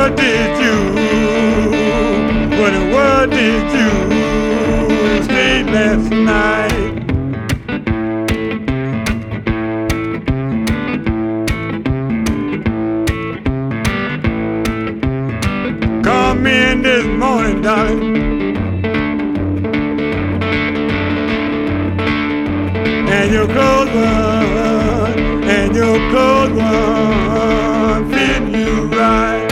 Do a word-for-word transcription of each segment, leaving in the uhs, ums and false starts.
world did you, what the world did you stay last night? Come in this morning, darling, and your clothes one, and your clothes one fit you right.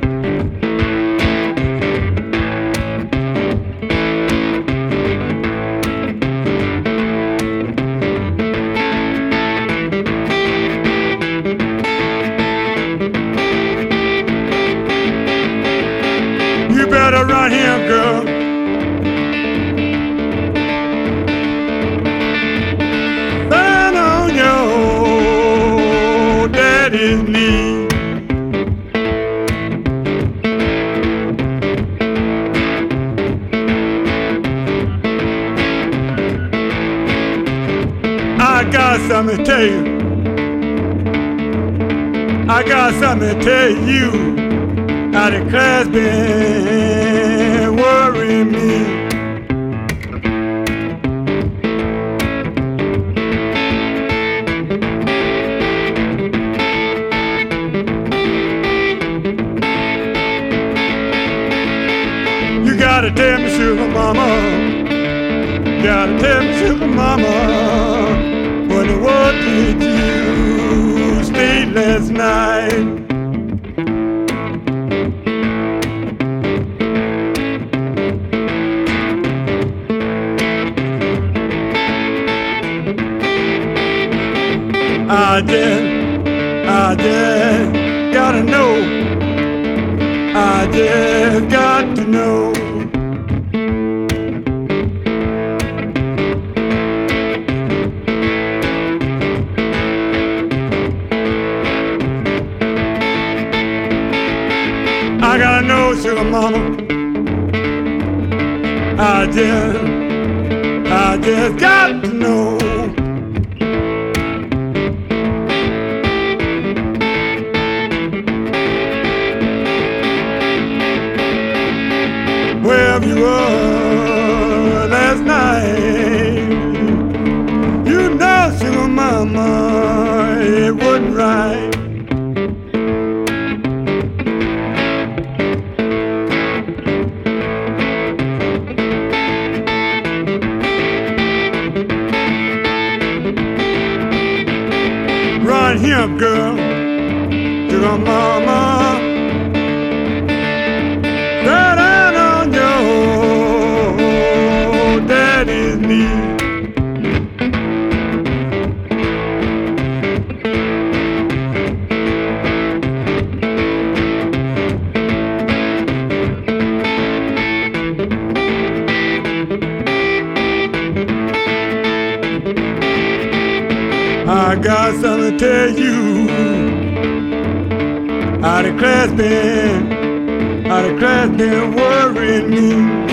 You better run here, girl. Stand on your daddy's knee. I got something to tell you. I got something to tell you. How the class been worrying me. You gotta tell me, sugar mama, you gotta tell me, sugar mama, what the world did you stay last night? I just, I just gotta know. I just got to know. I gotta know, sugar mama. I just, I just got to know. Wherever you were last night, you know, sugar mama, it wasn't right. Run here, girl, sugar mama. That I got something to tell you. How the class been, how the class been worrying me.